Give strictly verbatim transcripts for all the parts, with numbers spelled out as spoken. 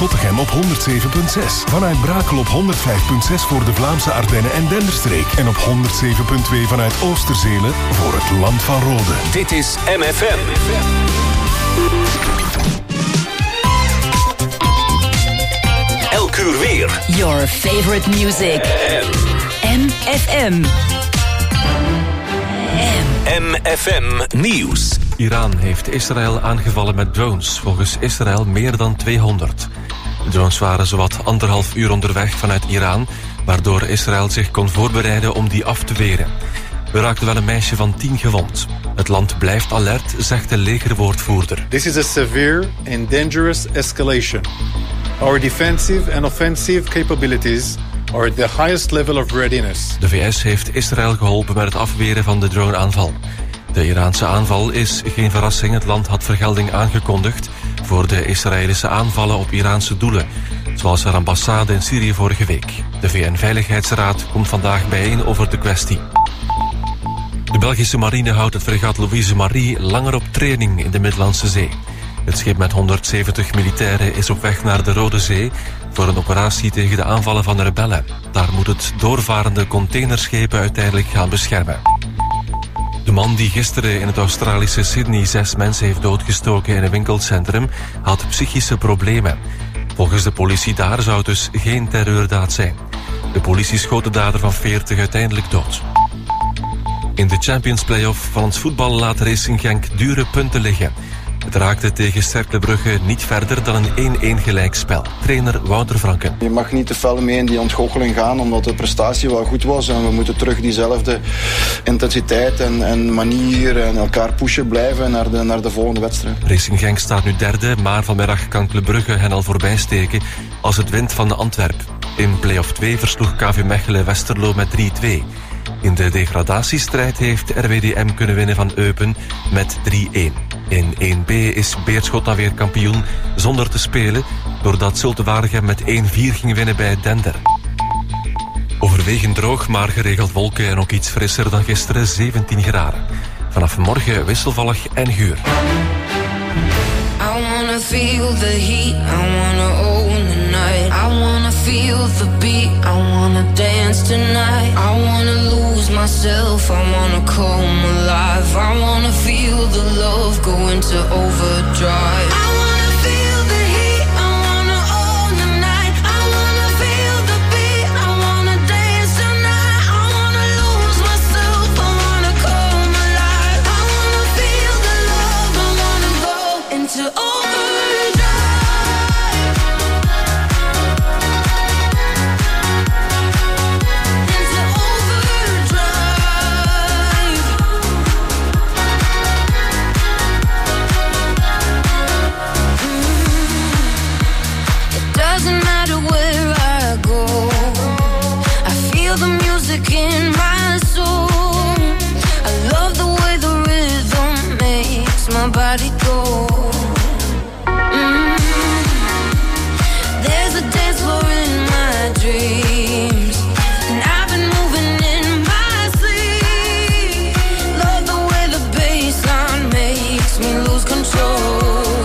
Zottegem op honderd zeven komma zes. Vanuit Brakel op honderd vijf komma zes voor de Vlaamse Ardennen en Denderstreek. En op honderd zeven komma twee vanuit Oosterzelen voor het Land van Rode. Dit is M F M. Elk uur weer. Your favorite music. M F M. M F M Nieuws. Iran heeft Israël aangevallen met drones. Volgens Israël meer dan tweehonderd. De drones waren zowat anderhalf uur onderweg vanuit Iran, waardoor Israël zich kon voorbereiden om die af te weren. We raakten wel een meisje van tien gewond. Het land blijft alert, zegt de legerwoordvoerder. This is a severe and dangerous escalation. Our defensive and offensive capabilities are at the highest level of readiness. De V S heeft Israël geholpen met het afweren van de droneaanval. De Iraanse aanval is geen verrassing. Het land had vergelding aangekondigd voor de Israëlische aanvallen op Iraanse doelen, zoals haar ambassade in Syrië vorige week. De V N-veiligheidsraad komt vandaag bijeen over de kwestie. De Belgische marine houdt het fregat Louise Marie langer op training in de Middellandse Zee. Het schip met honderdzeventig militairen is op weg naar de Rode Zee voor een operatie tegen de aanvallen van de rebellen. Daar moet het doorvarende containerschepen uiteindelijk gaan beschermen. De man die gisteren in het Australische Sydney zes mensen heeft doodgestoken in een winkelcentrum had psychische problemen. Volgens de politie daar zou het dus geen terreurdaad zijn. De politie schoot de dader van veertig uiteindelijk dood. In de Champions Play-off van ons voetbal laat Racing Genk dure punten liggen. Het raakte tegen Cercle Brugge niet verder dan een één-één gelijkspel. Trainer Wouter Franken. Je mag niet te fel mee in die ontgoocheling gaan, omdat de prestatie wel goed was. En we moeten terug diezelfde intensiteit en, en manier en elkaar pushen blijven naar de, naar de volgende wedstrijd. Racing Genk staat nu derde, maar vanmiddag kan Club Brugge hen al voorbij steken als het wint van de Antwerp. In play-off twee versloeg K V Mechelen Westerlo met drie twee. In de degradatiestrijd heeft R W D M kunnen winnen van Eupen met drie-één. In één B is Beerschot dan weer kampioen zonder te spelen, doordat Zulte Waregem met één-vier ging winnen bij Dender. Overwegend droog, maar geregeld wolken en ook iets frisser dan gisteren, zeventien graden. Vanaf morgen wisselvallig en guur. I wanna feel the heat, I wanna own the night. I wanna feel the beat, I wanna dance tonight. I wanna lose myself, I wanna come alive. I wanna feel the love go into overdrive. I wanna feel the heat, I wanna own the night. I wanna feel the beat, I wanna dance tonight. I wanna lose myself, I wanna come alive. I wanna feel the love, I wanna go into overdrive. In my soul, I love the way the rhythm makes my body go. Mm. There's a dance floor in my dreams, and I've been moving in my sleep. Love the way the bassline makes me lose control.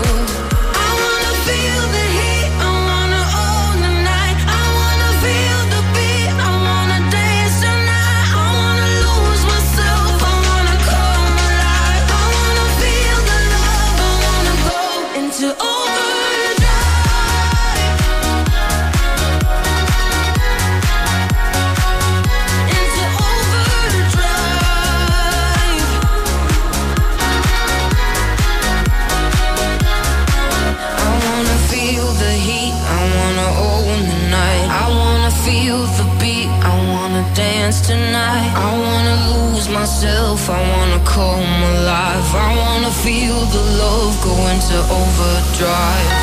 Tonight, I wanna lose myself, I wanna come alive. I wanna feel the love go into overdrive.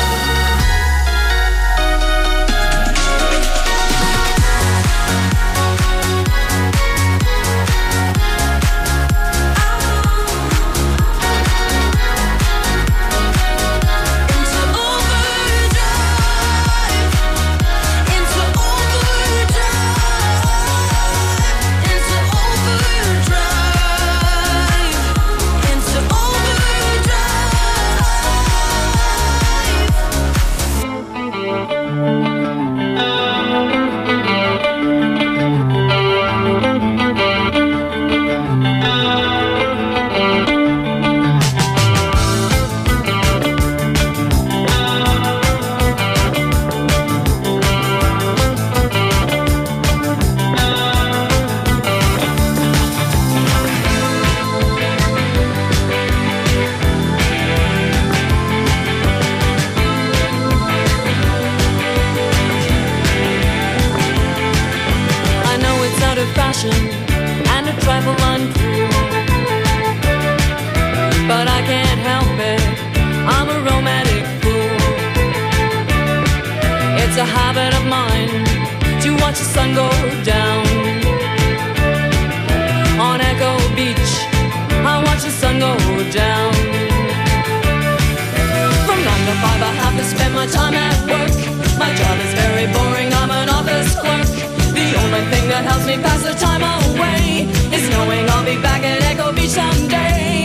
watch the sun go down. On Echo Beach, I watch the sun go down. From nine to five I have to spend my time at work. My job is very boring, I'm an office clerk. The only thing that helps me pass the time away is knowing I'll be back at Echo Beach someday.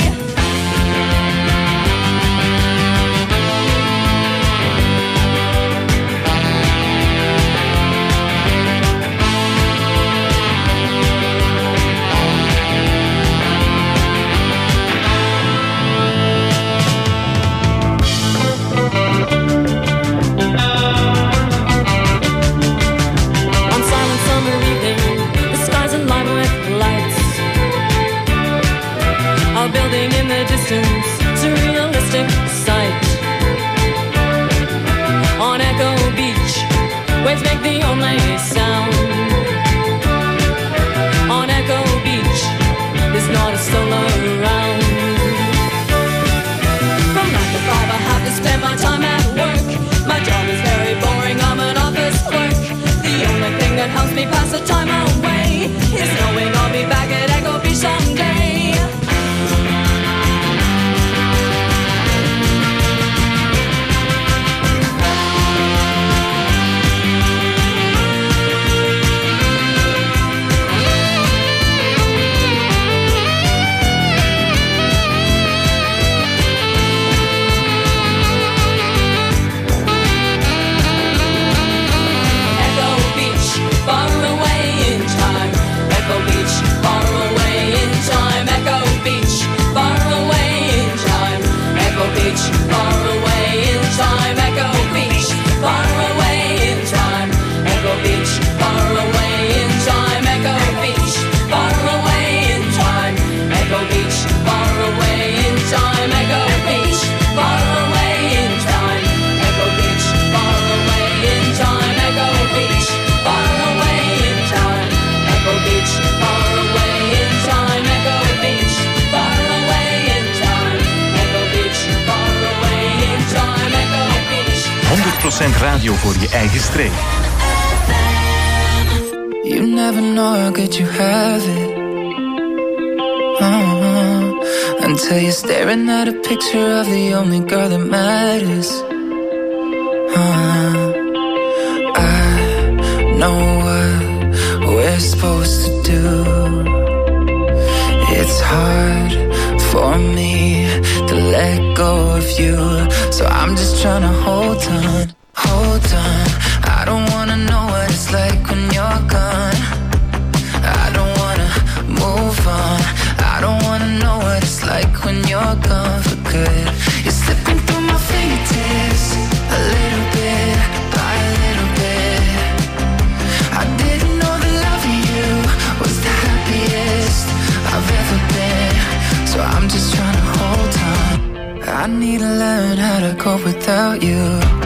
A building in the distance, surrealistic sight. On Echo Beach, waves make the only sound. On Echo Beach, there's not a soul around. From nine to five I have to spend my time at work. My job is very boring, I'm an office clerk. The only thing that helps me pass the time away is knowing I'll be back at Echo Beach someday. honderd procent radio voor je eigen streek. You never know how good you have it. Uh-huh. Until you're staring at a picture of the only girl that matters. Uh-huh. I know what we're supposed to do. It's hard for me to let go of you, so I'm just trying to hold on, hold on. I don't wanna know what it's like when you're gone. I don't wanna move on. I don't wanna know what it's like when you're gone for good. You're slipping through my fingertips, a little bit by a little bit. I didn't know that loving you was the happiest I've ever been, so I'm just trying to hold on. I need to learn how to cope without you.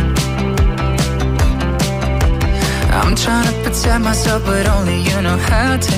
I'm trying to protect myself, but only you know how to.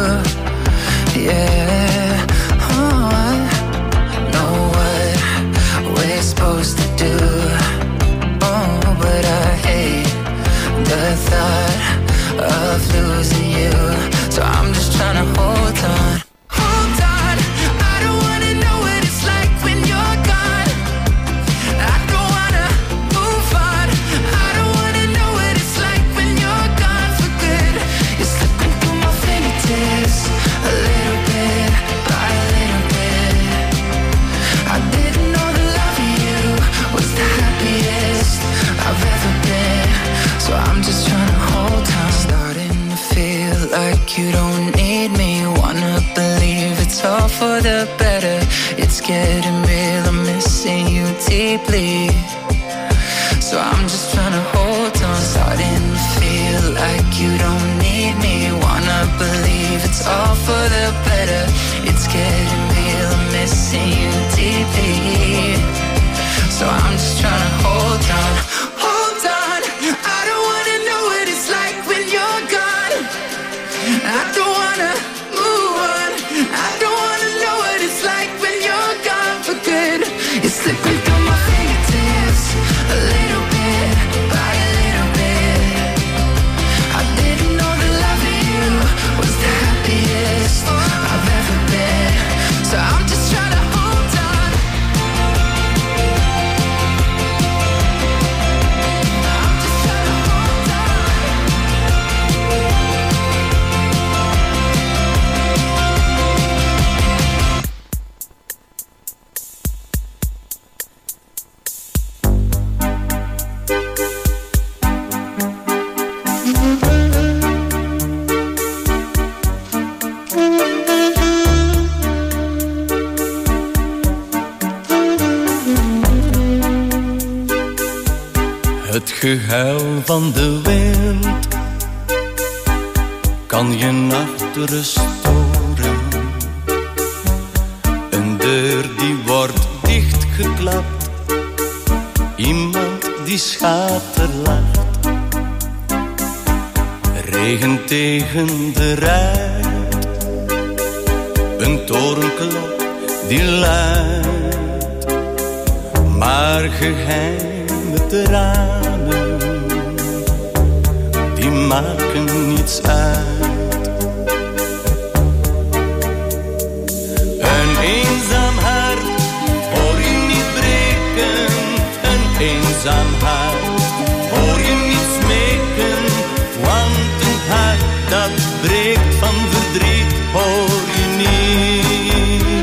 Yeah, oh, I know what we're supposed to do. Oh, but I hate the thought of losing you, so I'm just trying to hold on. Hold on, I don't wanna know what it's like when you're gone. I don't wanna move on. I don't wanna know what it's like when you're gone for good. You're slipping through my fingertips, a little bit by a little bit. I didn't know that loving you was the happiest I've ever been, so I'm just trying to hold on. Starting to feel like you don't need me. Wanna believe it's all for the better. It's getting real, I'm missing you deeply, so I'm just trying to hold on. Starting to feel like you don't need me. Wanna believe it's all for the better. It's getting real, I'm missing you deeply, so I'm just trying to hold on. Hold on, I don't wanna know what it's like when you're gone. I don't wanna move on. I don't wanna know what it's like when you're gone for good. You're slipping through my fingertips, a little bit by a little bit. I didn't know Het gehuil van de wind kan je nachtrust storen. Een deur die wordt dichtgeklapt, iemand die schaterlacht. Regen tegen de ruit, een torenklok die luidt. Maar geheime tranen, die maken niets uit. Een eenzaam hart hoor je niet breken. Een eenzaam hart hoor je niet smeken. Want een hart dat breekt van verdriet hoor je niet.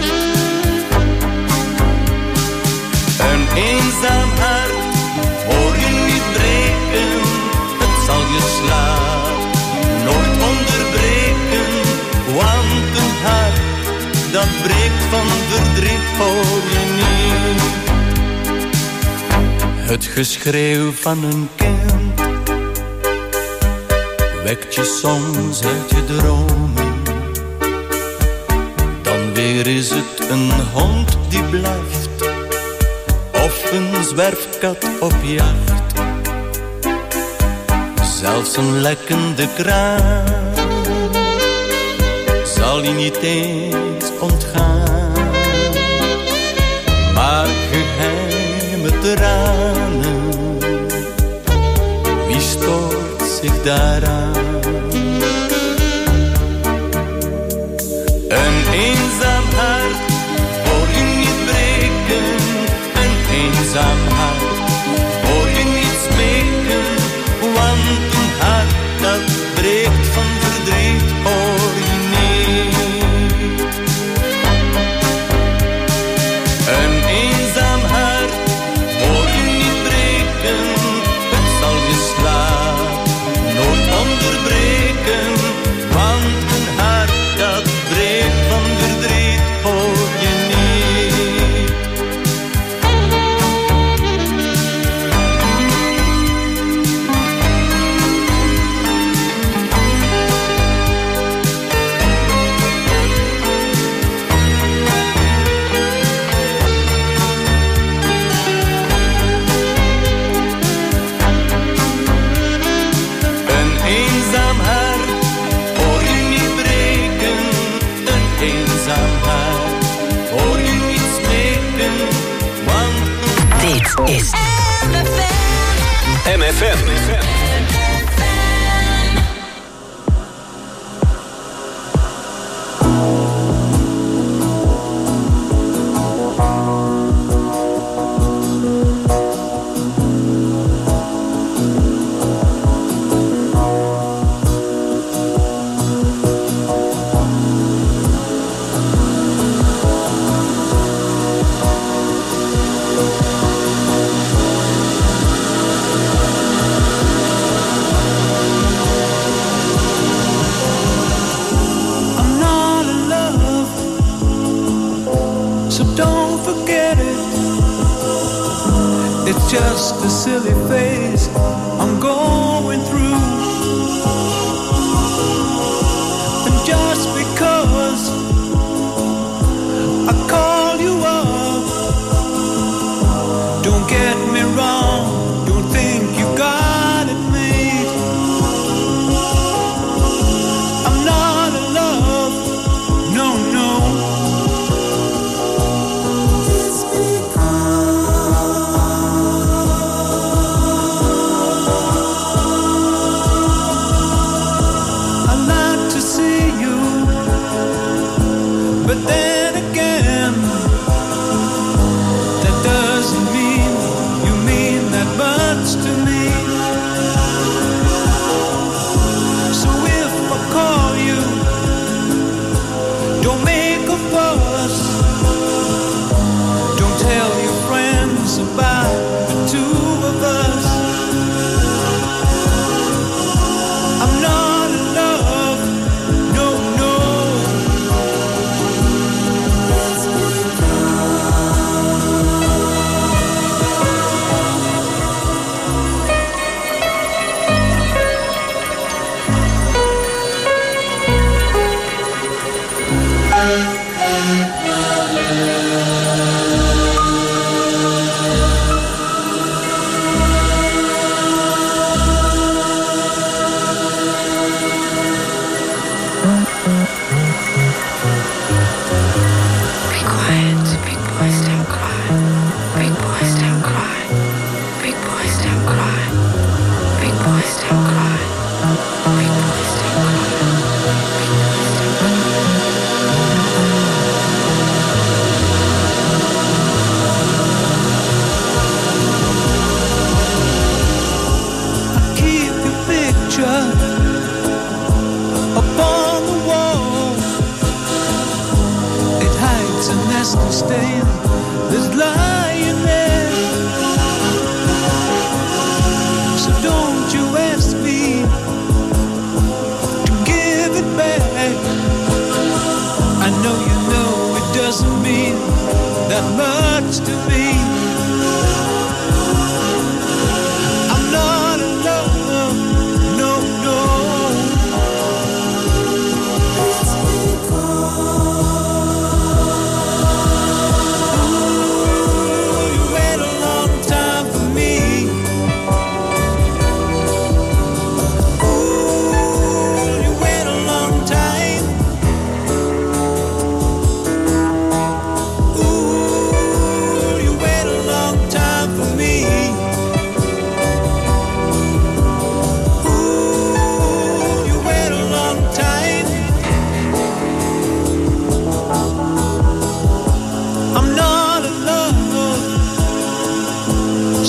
Een eenzaam hart hoor je niet breken. Het zal je slaap nooit onderbreken. Want een hart dat breekt van verdriet hoor je niet. Het geschreeuw van een kind wekt je soms uit je dromen. Dan weer is het een hond die blaft, of een zwerfkat op jacht. Zelfs een lekkende kraan zal je niet eens ontgaan. Maar geheime tranen, wie stoort zich daaraan? Een eenzaam hart hoor je niet breken. Een eenzaam hart hoor je niet smeken. Want een hart dat breekt van verdriet hoor je niet. Een eenzaam hart hoor je niet breken. Het zal je slaap nooit onderbreken. Want een hart dat breekt van verdriet hoor je niet. Een eenzaam hart hoor je niet breken. Een eenzaam hart hoor je niet smeken. Want Dit is M F M. I'm not in love, so don't forget it. It's just a silly phase I'm going through. And just because I call you up, don't get me wrong, don't think you got it made. I'm not in love, no, no. I'd like to see you, but then again, that doesn't mean you mean that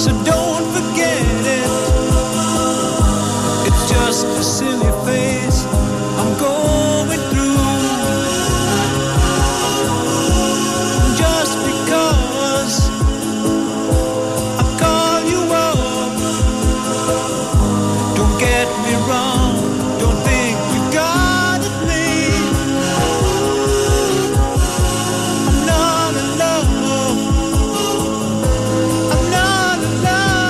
so don't forget it. It's just a silly phase I'm going through. Just because I call you up, don't get me wrong, don't think you got it made. I'm not in love, I'm not in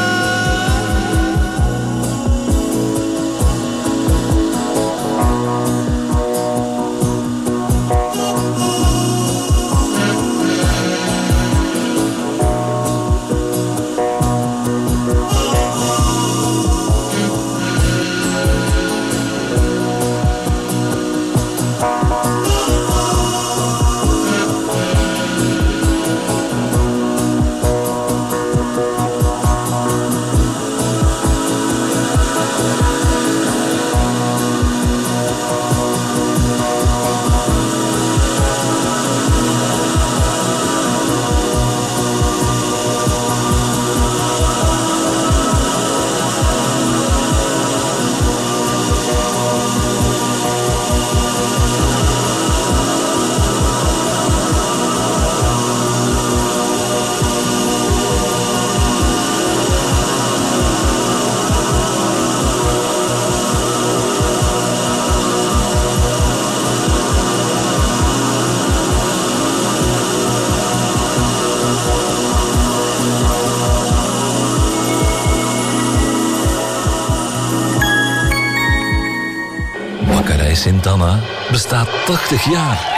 Bakkerij Sint-Anna bestaat tachtig jaar.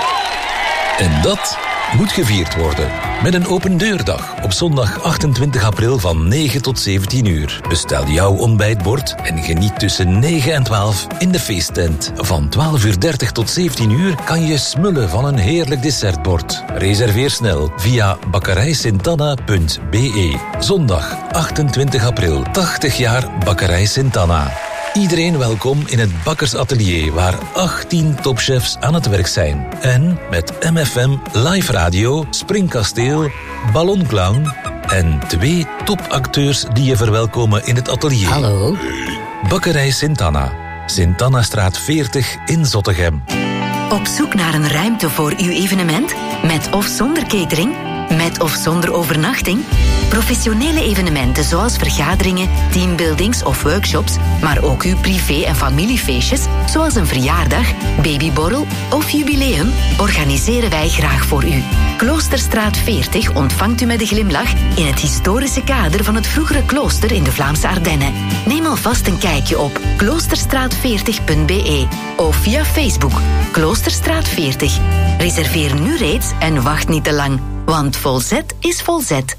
En dat moet gevierd worden. Met een open deurdag op zondag achtentwintig april van negen tot zeventien uur. Bestel jouw ontbijtbord en geniet tussen negen en twaalf in de feesttent. Van twaalf uur dertig tot zeventien uur kan je smullen van een heerlijk dessertbord. Reserveer snel via bakkerij sint anna punt b e. Zondag achtentwintig april, tachtig jaar Bakkerij Sint-Anna. Iedereen welkom in het bakkersatelier waar achttien topchefs aan het werk zijn. En met M F M Live Radio, Springkasteel, Ballonclown en twee topacteurs die je verwelkomen in het atelier. Hallo. Bakkerij Sint-Anna, Sint-Annastraat veertig in Zottegem. Op zoek naar een ruimte voor uw evenement? Met of zonder catering? Met of zonder overnachting? Professionele evenementen zoals vergaderingen, teambuildings of workshops, maar ook uw privé- en familiefeestjes, zoals een verjaardag, babyborrel of jubileum, organiseren wij graag voor u. Kloosterstraat veertig ontvangt u met een glimlach in het historische kader van het vroegere klooster in de Vlaamse Ardennen. Neem alvast een kijkje op kloosterstraat veertig punt b e of via Facebook Kloosterstraat veertig. Reserveer nu reeds en wacht niet te lang, want volzet is volzet.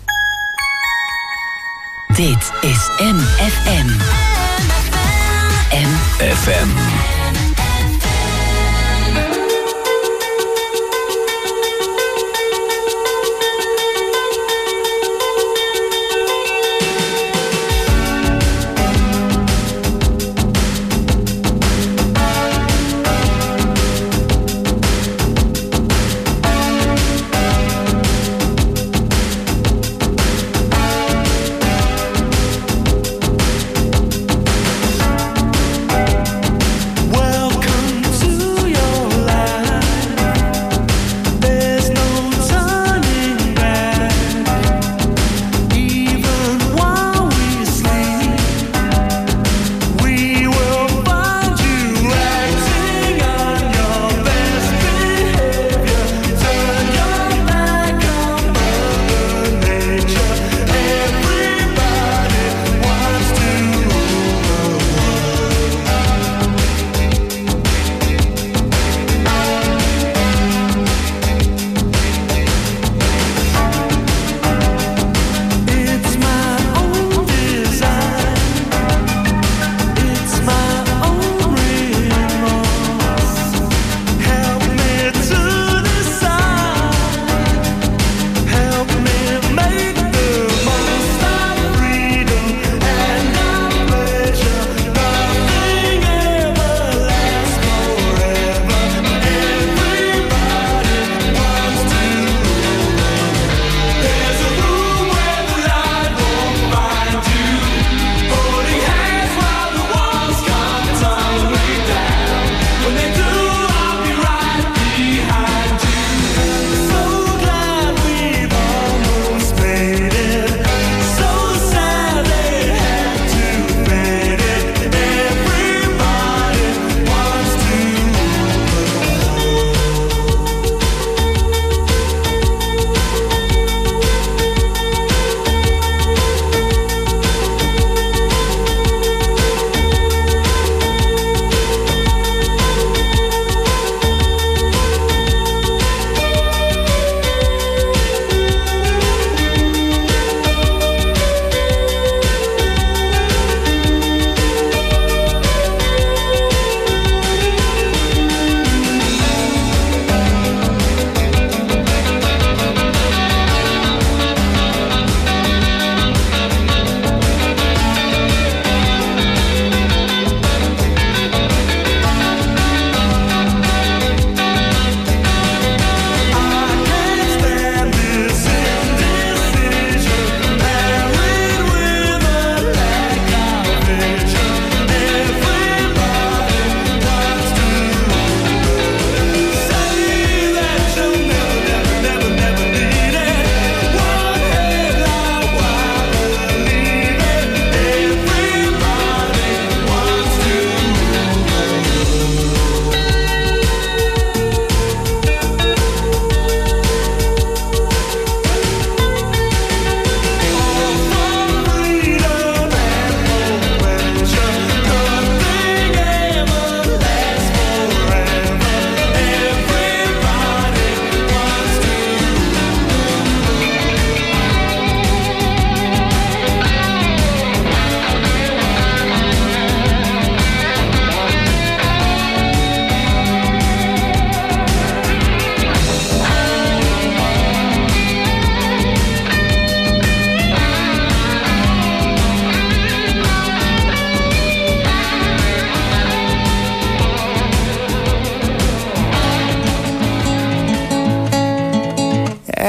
Dit is M F M. M F M. Whoa.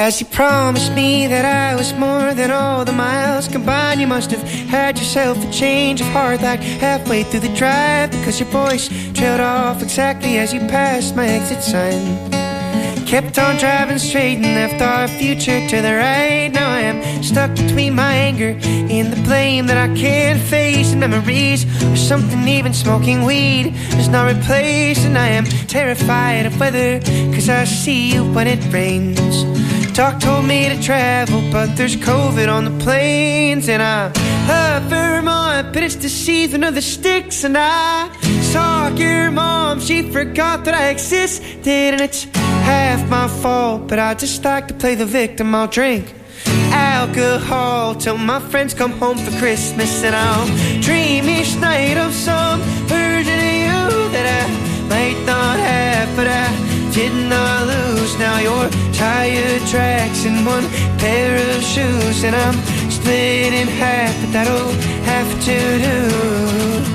As you promised me that I was more than all the miles combined, you must have had yourself a change of heart like halfway through the drive, because your voice trailed off exactly as you passed my exit sign. Kept on driving straight and left our future to the right. Now I am stuck between my anger and the blame that I can't face, and memories or something even smoking weed does not replace. And I am terrified of weather, cause I see you when it rains. Doc told me to travel, but there's COVID on the planes. And I love Vermont, but it's the season of the sticks. And I saw your mom, she forgot that I existed, and it's half my fault, but I just like to play the victim. I'll drink alcohol till my friends come home for Christmas, and I'll dream each night of some version of you that I might not have, but I did not lose. Now your tire tracks in one pair of shoes, and I'm split in half, but that'll have to do.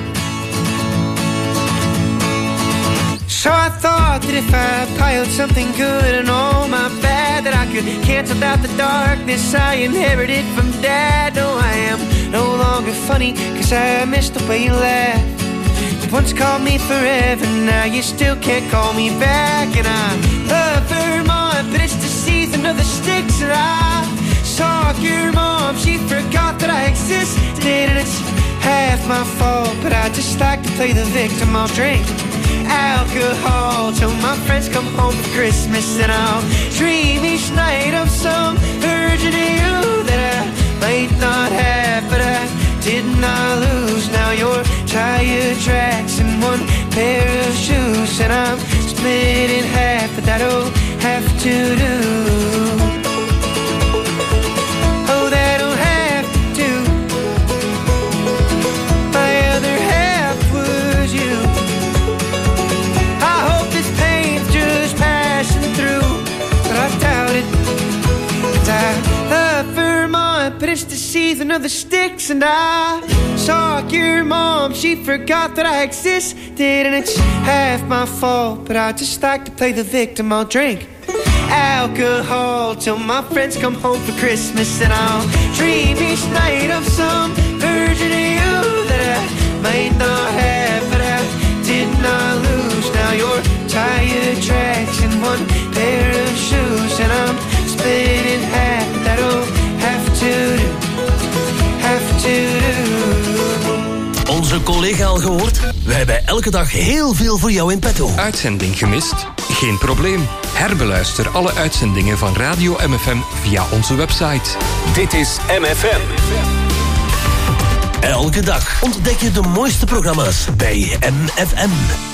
So I thought that if I piled something good and all my bad, that I could cancel out the darkness I inherited from Dad. No, I am no longer funny, cause I miss the way you laugh. You once called me forever, now you still can't call me back. And I love Vermont, but it's the season of the sticks. And I saw your mom, she forgot that I existed, and it's half my fault, but I just like to play the victim. I'll drink alcohol till my friends come home for Christmas, and I'll dream each night of some version of you that I might not have, but I did not lose. Now your tire tracks in one pair of shoes, and I'm split in half, but that'll have to do. Oh, that'll have to do. My other half was you. I love Vermont, but it's the season of the sticks. And I saw your mom, she forgot that I existed, and it's half my fault, but I just like to play the victim. I'll drink alcohol till my friends come home for Christmas, and I'll dream each night of some version of you that I might not have, but I did not lose. Now your tire tracks in one pair of shoes, and I'm split in half, but that'll have to do, have to do. Onze collega al gehoord? We hebben elke dag heel veel voor jou in petto. Uitzending gemist? Geen probleem. Herbeluister alle uitzendingen van Radio M F M via onze website. Dit is M F M. Elke dag ontdek je de mooiste programma's bij M F M.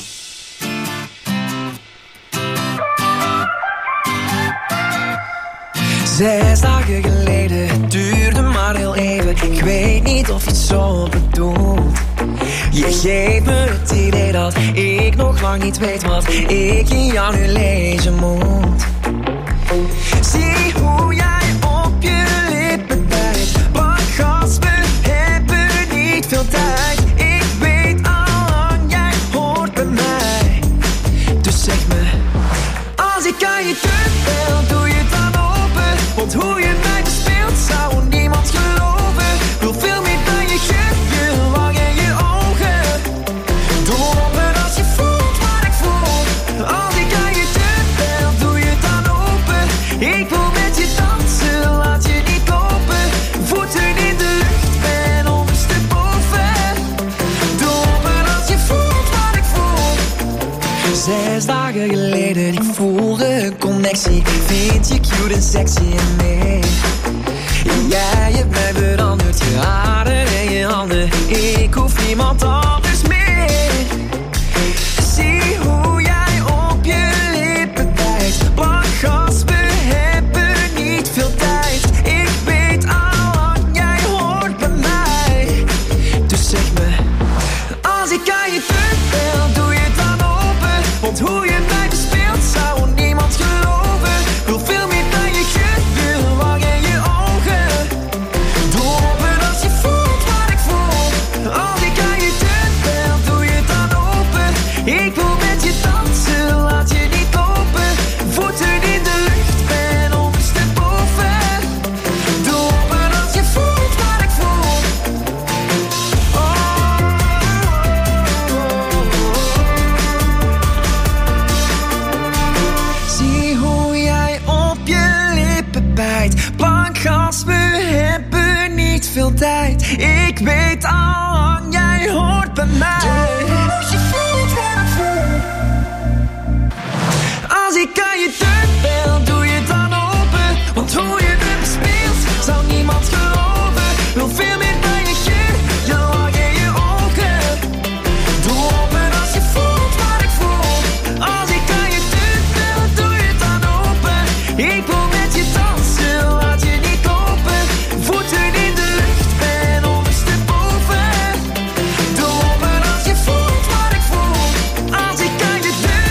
Zes dagen geleden, het duurde maar heel even. Ik weet niet of je het zo bedoelt. Je geeft me het idee dat ik nog lang niet weet wat ik in jou nu lezen moet. Zie hoe jij op je lippen bijt. Pak gas, we hebben niet veel tijd. Ik weet al lang, jij hoort bij mij. Dus zeg me, als ik aan je deur bel, doe je het dan open. Want hoe je mij bespeelt zou niemand geloven. Wil veel meer dan je geeft, je wang en je ogen. Doe open als je voelt wat ik voel. Als ik aan je deur bel, doe je het dan open. Ik wil met je dansen, laat je niet lopen. Voeten in de lucht, ben ondersteboven. Doe open als je voelt wat ik voel. Zes dagen geleden, ik voelde een connectie. Vind je cute en sexy en nee. Jij hebt mij veranderd, je haren en je handen. Ik hoef niemand anders meer. Zie hoe jij op je lippen bijt. Pak gas, we hebben niet veel tijd. Ik weet al lang, jij hoort bij mij. Dus zeg me, als ik aan je deur bel, doe je het dan open. Want hoe je mij bespeelt zou niemand geloven. Wil veel meer dan je geeft, je wang en je ogen. Doe open als je voelt wat ik voel. Als ik aan je deur bel. veel tijd. Ik weet al, jij hoort bij mij. Als je voelt wat ik voel. Als ik aan je deur bel, doe je dan open. Want hoe je me bespeelt, zou niemand geloven. Wil veel meer dan je geur, je lach in je ogen. Doe open als je voelt wat ik voel. Als ik aan je deur bel, doe je dan open. Ik wil met je dansen, laat je niet lopen. Voeten in de lucht, ben ondersteboven. Doe open als je voelt wat ik voel. Als ik aan je deur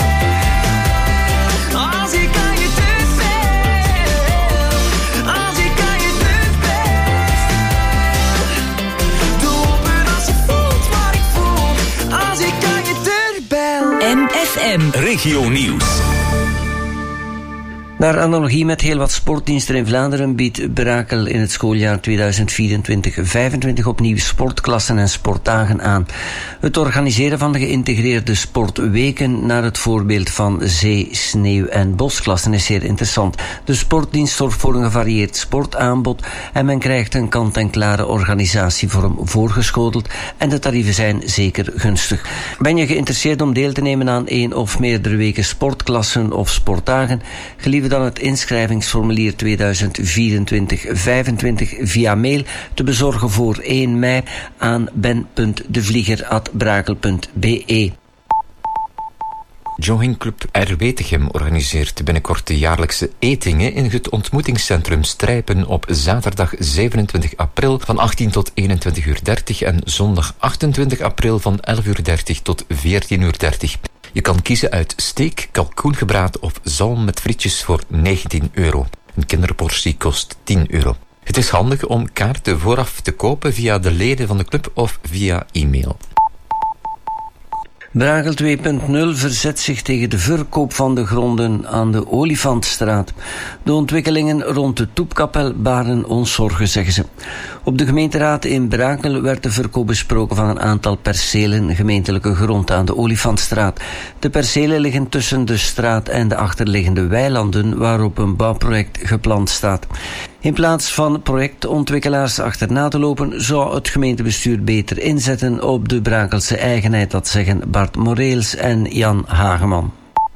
bel. Als ik aan je deur bel. Als ik aan je deur bel. Doe open als je voelt wat ik voel. Als ik aan je deur bel. M F M Regio Nieuws. Naar analogie met heel wat sportdiensten in Vlaanderen biedt Brakel in het schooljaar tweeduizend vierentwintig vijfentwintig opnieuw sportklassen en sportdagen aan. Het organiseren van de geïntegreerde sportweken naar het voorbeeld van zee-, sneeuw- en bosklassen is zeer interessant. De sportdienst zorgt voor een gevarieerd sportaanbod en men krijgt een kant-en-klare organisatievorm voorgeschoteld en de tarieven zijn zeker gunstig. Ben je geïnteresseerd om deel te nemen aan één of meerdere weken sportklassen of sportdagen? Gelieve dan het inschrijvingsformulier tweeduizend vierentwintig vijfentwintig via mail te bezorgen voor één mei aan ben punt de vlieger apenstaartje brakel punt b e. Joggingclub Erwetegem organiseert binnenkort de jaarlijkse etingen in het ontmoetingscentrum Strijpen op zaterdag zevenentwintig april van achttien tot eenentwintig uur dertig en zondag achtentwintig april van elf uur dertig tot veertien uur dertig. Je kan kiezen uit steek, kalkoengebraad of zalm met frietjes voor negentien euro. Een kinderportie kost tien euro. Het is handig om kaarten vooraf te kopen via de leden van de club of via e-mail. Brakel twee punt nul verzet zich tegen de verkoop van de gronden aan de Olifantstraat. De ontwikkelingen rond de Toepkapel baren ons zorgen, zeggen ze. Op de gemeenteraad in Brakel werd de verkoop besproken van een aantal percelen gemeentelijke grond aan de Olifantstraat. De percelen liggen tussen de straat en de achterliggende weilanden waarop een bouwproject gepland staat. In plaats van projectontwikkelaars achterna te lopen, zou het gemeentebestuur beter inzetten op de Brakelse eigenheid, dat zeggen Bart Moreels en Jan Hageman.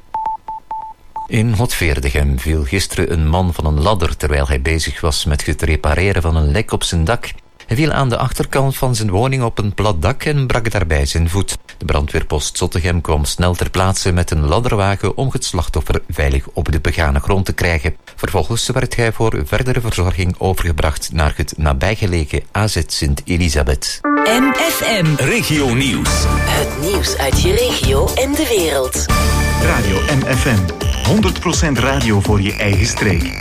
In Hotveerdegem viel gisteren een man van een ladder terwijl hij bezig was met het repareren van een lek op zijn dak. Hij viel aan de achterkant van zijn woning op een plat dak en brak daarbij zijn voet. De brandweerpost Zottegem kwam snel ter plaatse met een ladderwagen om het slachtoffer veilig op de begane grond te krijgen. Vervolgens werd hij voor verdere verzorging overgebracht naar het nabijgelegen A Z Sint-Elisabeth. M F M Regio Nieuws. Het nieuws uit je regio en de wereld. Radio M F M. honderd procent radio voor je eigen streek.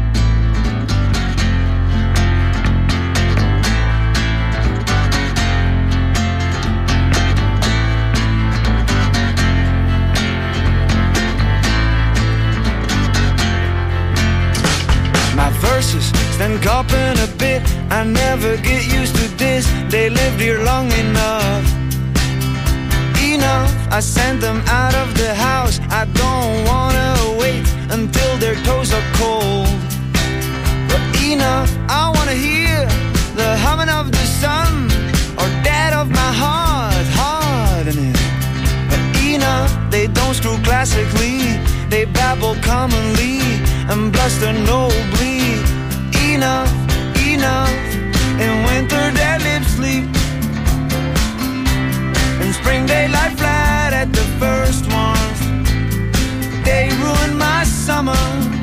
Stand copping a bit, I never get used to this. They lived here long enough. Enough, I sent them out of the house. I don't wanna wait until their toes are cold. But enough, I wanna hear the humming of the sun, or that of my heart, hardening. But enough, they don't screw classically. They babble commonly and bluster nobly. Enough, enough. In winter their lips sleep. In spring they lie flat at the first warmth. They ruin my summer.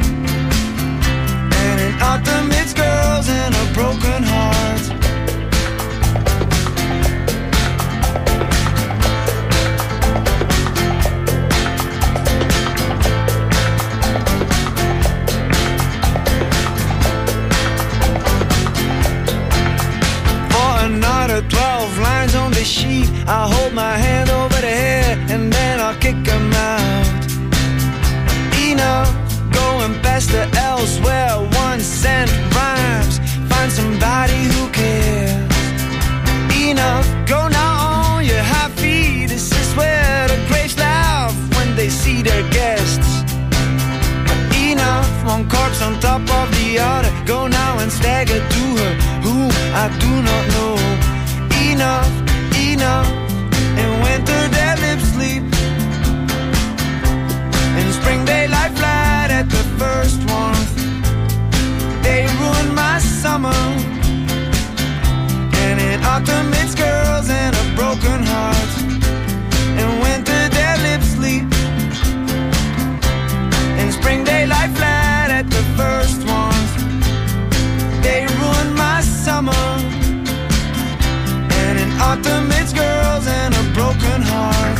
And in autumn it's girls and a broken heart. Twelve lines on the sheet, I'll hold my hand over the head and then I'll kick them out. Enough, going past the elsewhere, one cent rhymes, find somebody who cares. Enough, go now on your high feet, this is where the graves laugh when they see their guests. Enough, one corpse on top of the other, go now and stagger to her, whom autumn it's girls and a broken heart.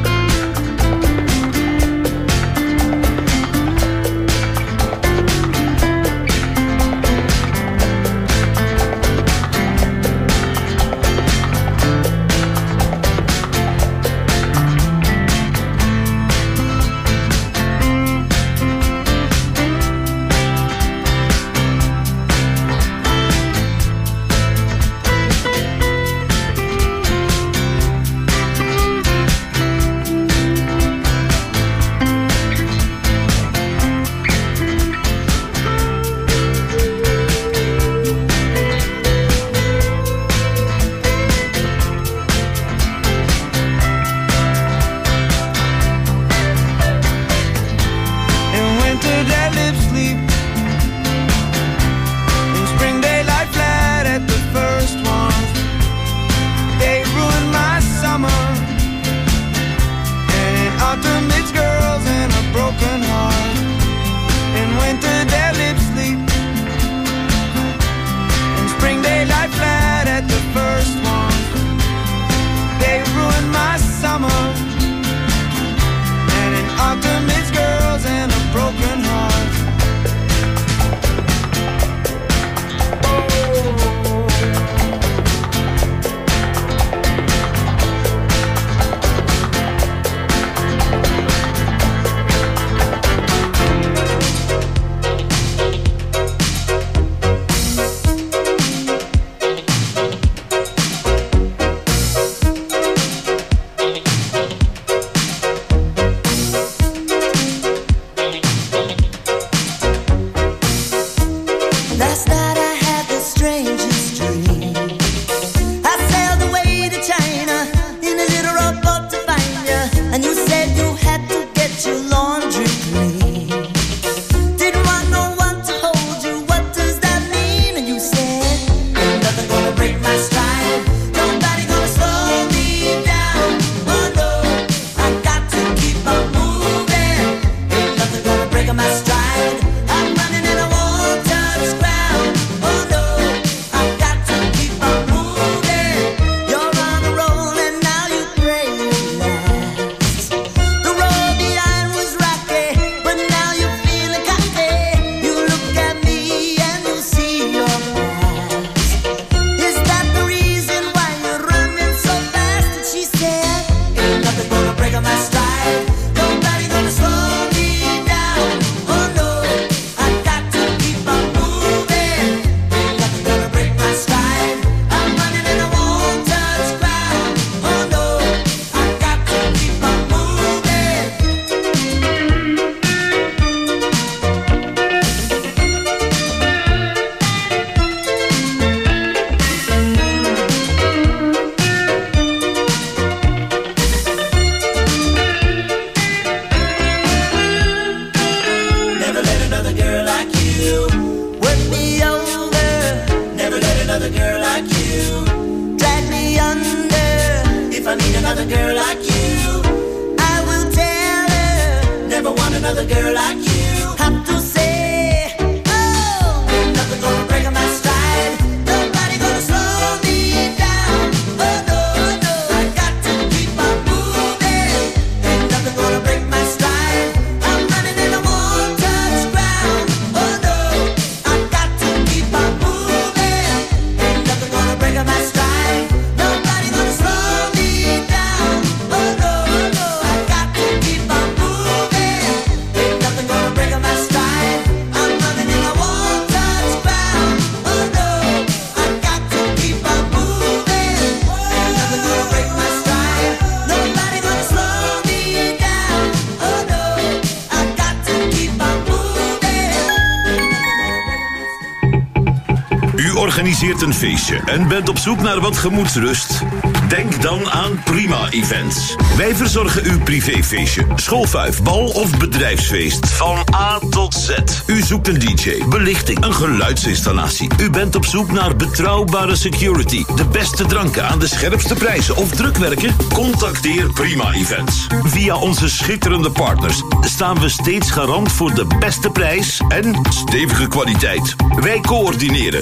Organiseert een feestje en bent op zoek naar wat gemoedsrust? Denk dan aan Prima Events. Wij verzorgen uw privéfeestje, schoolfuif, bal of bedrijfsfeest. Van A tot Z. U zoekt een D J, belichting, een geluidsinstallatie. U bent op zoek naar betrouwbare security, de beste dranken aan de scherpste prijzen of drukwerken? Contacteer Prima Events. Via onze schitterende partners staan we steeds garant voor de beste prijs en stevige kwaliteit. Wij coördineren, zodat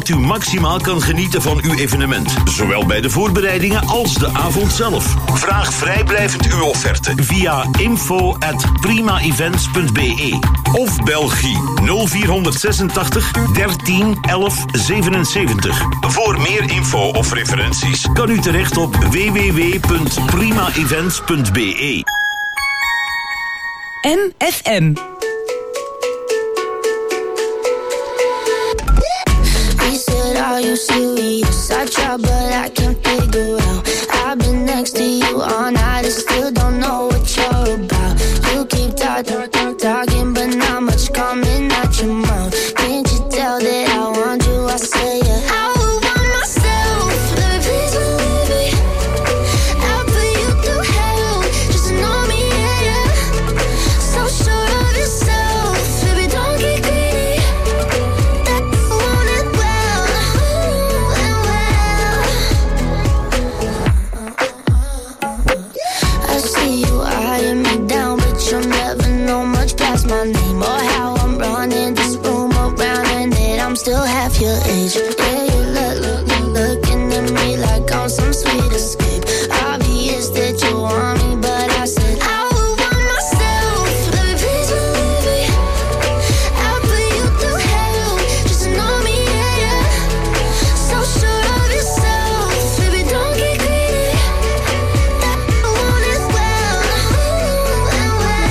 zodat u maximaal kan genieten van uw evenement. Zowel bij de voorbereidingen als de avond zelf. Vraag vrijblijvend uw offerte via info at primaevents punt be of Belgie nul vierhonderdzesentachtig dertien elf zevenenzeventig. Voor meer info of referenties kan u terecht op w w w punt primaevents punt be. M F M. He said, are you serious? I tried, but I can't figure out. I've been next to you all night and still don't know what you're about. You keep talking, talk, talking, but not much coming out your mouth. Can't you tell that I want you? I say yeah. I would want myself. Let me please believe me. I'll put you through hell just to know me, yeah, yeah. So sure of yourself, baby, don't get greedy. That I want it well, ooh, and well. I see you eyeing me down, but you'll never know much past my name or how I'm running this room around, and that I'm still half your age. Yeah, you look, look, look, looking at me like I'm some sweet escape. Obvious that you want me, but I said I would want myself. Let me please believe me. I'll put you through hell just to know me, yeah, yeah. So sure of yourself, baby, don't get greedy. That I want it well, ooh, and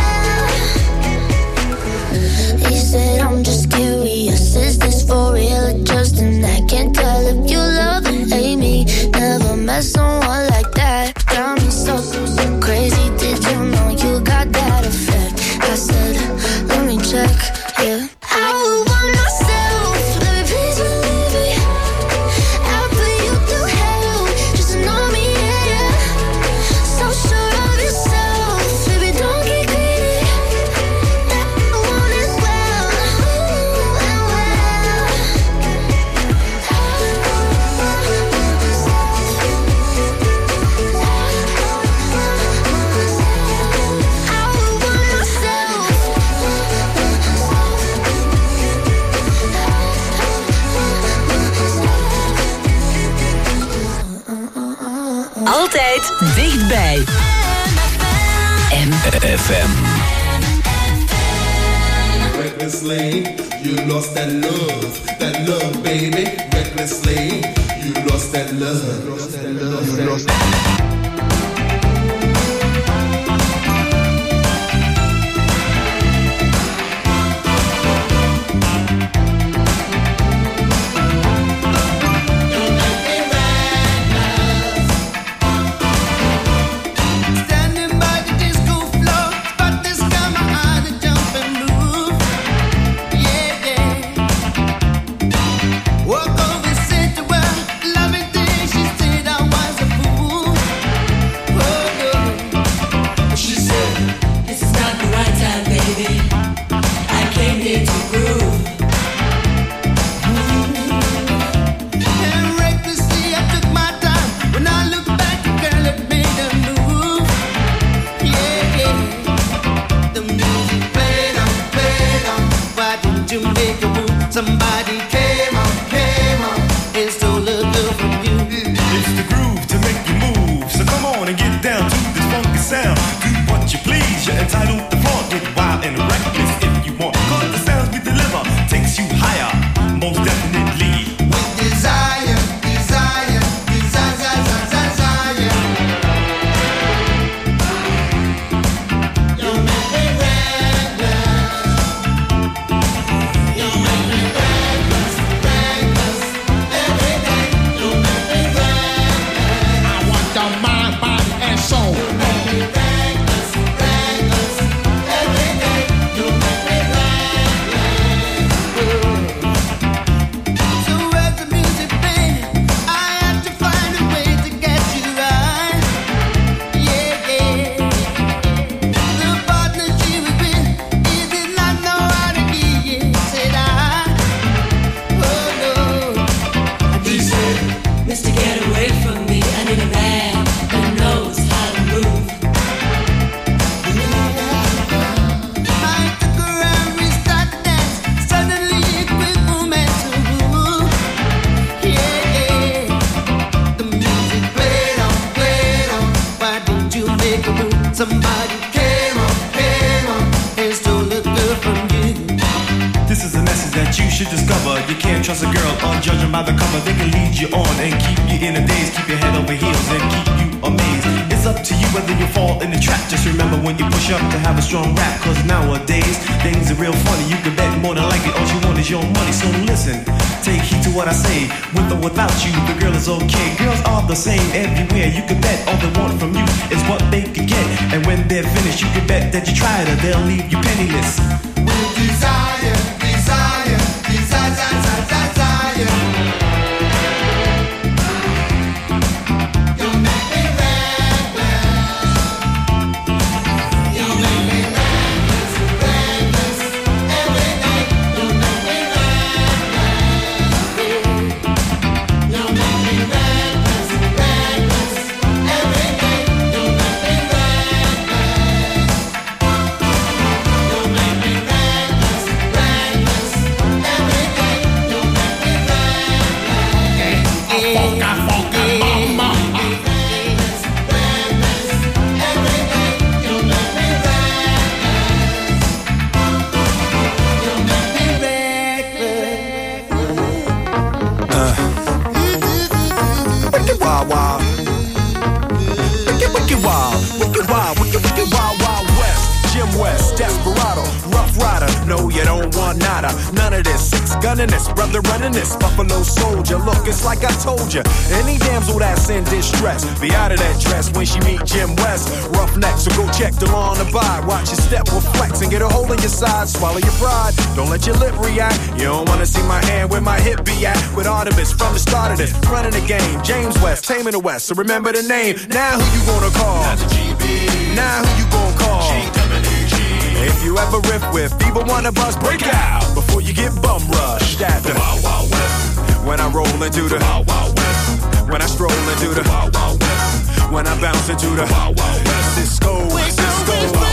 well. He said, I'm just curious, is this for real or just an act? Can't tell if you love or hate me. Never met someone like that. Got me so, so crazy. Did you know you got that effect? I said, let me check, yeah. I would want myself. Let me please believe me. I'll put you through hell just to know me, yeah, yeah. So sure of yourself, baby, don't get greedy. That I want it well, ooh, and well. I would want myself. Altijd dichtbij. M F M. Recklessly, you lost that love, that love, baby. Recklessly, you lost that love, you lost that love, you lost that love. Standing by the disco floor, spot this guy, my eye to jump and move. Yeah, yeah. Walk over, sit to her, loving things. She said I was a fool. Cause a girl, uh, judging by the cover, they can lead you on and keep you in a daze, keep your head over heels and keep you amazed. It's up to you whether you fall in the trap. Just remember when you push up to have a strong rap. Cause nowadays, things are real funny. You can bet more than likely all you want is your money. So listen, take heed to what I say. With or without you, the girl is okay. Girls are the same everywhere. You can bet all they want from you is what they can get. And when they're finished, you can bet that you tried her, they'll leave you penniless. With desire, desire, desire, desire, desire. You make me reckless. You make me reckless, reckless. Every day you make me reckless. You make me reckless, reckless. Every day you make me reckless. You make me reckless, reckless. Every day you make me reckless. A funka, funka mama. Reckless, reckless. Every day you make me reckless. You make me reckless. Wicked wild, wild. Wicked, wicked wild. Wicked wild, wicked, wicked wild, wild west. Jim West, Desperado, Rough Rider. No, you don't want nada. None of this. Six gunning this, brother running this. Buffalo Soldier. Look, it's like I told you. Any damsel that's in distress, be out of that dress when she meet Jim West. Roughneck, so go check the law on the by. Watch your step will flex and get a hole in your side. Swallow your pride. Don't let your lip react. You don't wanna see my hand where my hip be at. With Artemis from the start of this, running the game. James West, taming the West. So remember the name. Now who you gonna call? Now who you gonna call? If you ever riff with either one of us, break out before you get bum rushed at the Wild Wild West. When I roll into the Wild Wild West. When I stroll into the Wild Wild West. When I bounce into the Wild Wild West. Cisco, Cisco.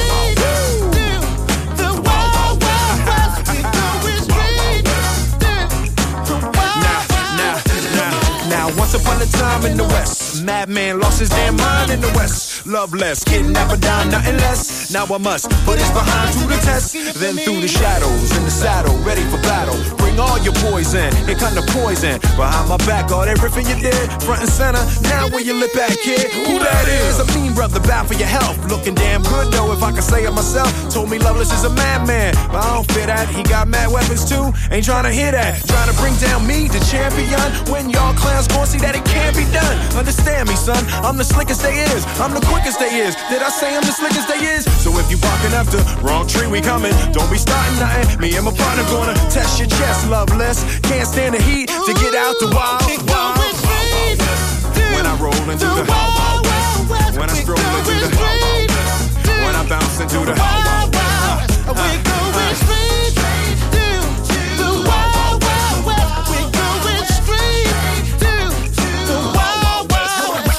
Now, once upon a time in the West, madman lost his damn mind in the West. Love less, kidnapper down, nothing less. Now I must put his behind to the test. Then through the shadows, in the saddle, ready for battle. Bring all your poison, here come the poison. Behind my back, all that riffing you did, front and center. Now where you lip at, kid? Who that is? A mean brother, bound for your health. Looking damn good though, if I can say it myself. Told me Loveless is a madman, but I don't fit that. He got mad weapons too, ain't trying to hear that. Trying to bring down me, the champion. When y'all clowns gon' see that it can't be done. Understand me, son, I'm the slickest they is. I'm the quickest they is. Did I say I'm the slickest they is? So if you barking up the wrong tree, we coming. Don't be starting nothing. Me and my partner gonna test your chest, Loveless. Can't stand the heat to get out the wild, wild, wild, wild west. When I roll into the wild, wild west. When I stroll into the wild, wild west. When I bounce into the wild, wild west. We're going straight to the wild, wild west. We're going straight to the wild, wild west.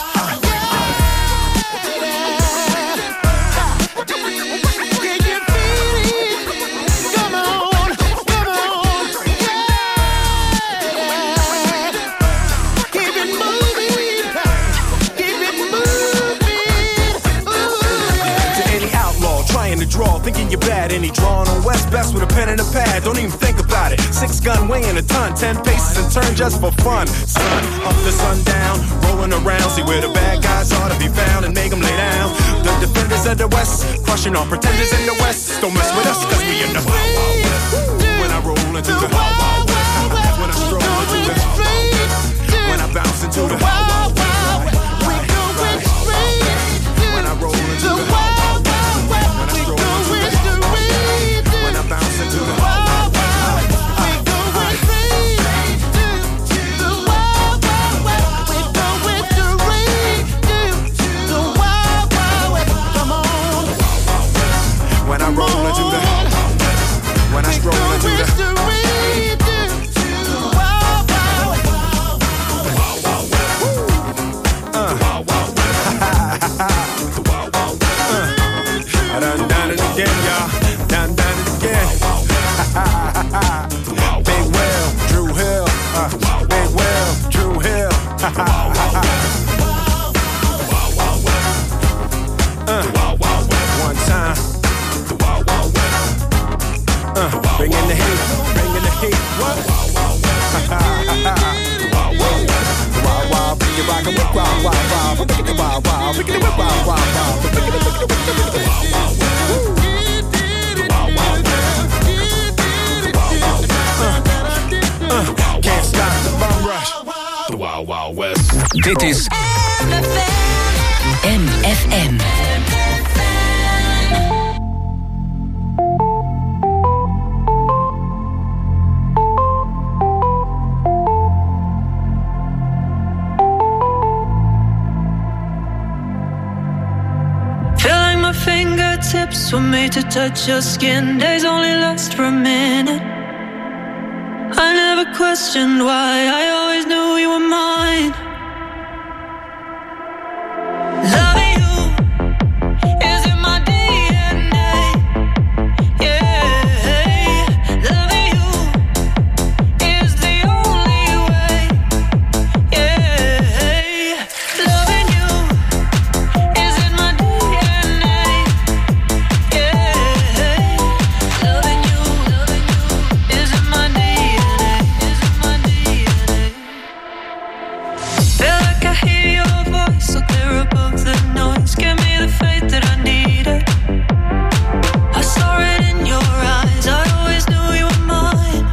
Can you feel it? Come on, come on, yeah. Keep it moving, keep it moving. Ooh. To any outlaw trying to draw, thinking you're bad, any drawing on West Best with a pen and a pad. Don't even think about it. Six gun weighing a ton, ten paces and turn just for fun. Sun up to sundown, rolling around, see where the bad guys are to be found and make them lay down. The defenders of the West, crushing all pretenders in the West. Don't mess with us, cause we in the Wild Wild West. When I roll into the Wild Wild West. When I stroll into the Wild Wild West. When I bounce into the Wild Wild West. We're going straight. When I roll into the Wild Wild West. When I stroll into the Wild Wild West. When I bounce into the Wild Wild West. We're going straight to the Wild Wild West. We're going straight to the Wild Wild West. Come on. When I roll into the Wild Wild West. When I stroll into the Wild Wild West. I done done it again, y'all. Done done it again. Big Will, Drew Hill. Uh, Big Will, Drew Hill. uh, one time. Uh, bring in the heat, bring in the heat. What? wow, pick it up, wow, wow, wow. Uh, can't stop the bum rush. The Wild Wild West. Dit is M F M. Fingertips were made to touch your skin. Days only last for a minute. I never questioned why. I always knew you were mine. Loving you is in my D N A. Yeah, loving you is the only way. Yeah, loving you is in my D N A. Give me the faith that I needed. I saw it in your eyes. I always knew you were mine.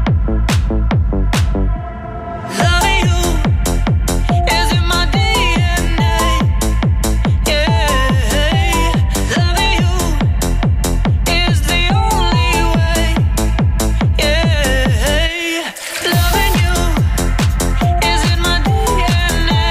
Loving you is in my D N A. Yeah, loving you is the only way. Yeah, loving you is in my D N A.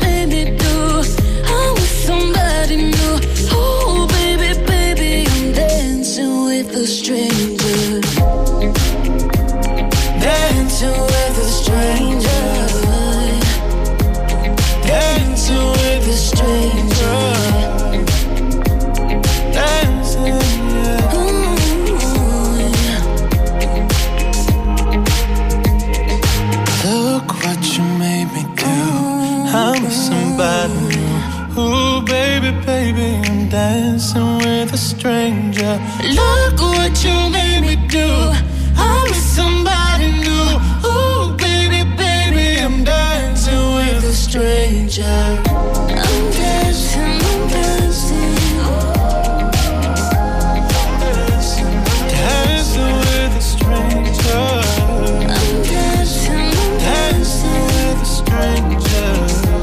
Somebody new, oh baby, baby, I'm there. made me do. I'm with somebody new. Ooh, baby, baby, I'm dancing with a stranger. Look what you made me do. I'm with somebody new. Ooh, baby, baby, I'm dancing with a stranger. I'm dancing, I'm dancing. Dancing with a stranger. I'm dancing, I'm dancing with a stranger.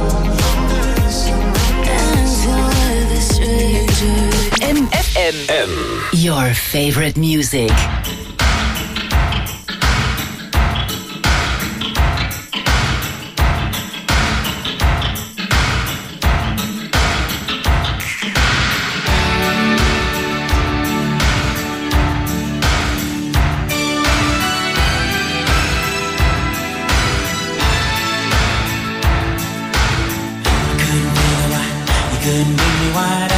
Dancing with a stranger. M F M. M. Your favorite music. Couldn't make me why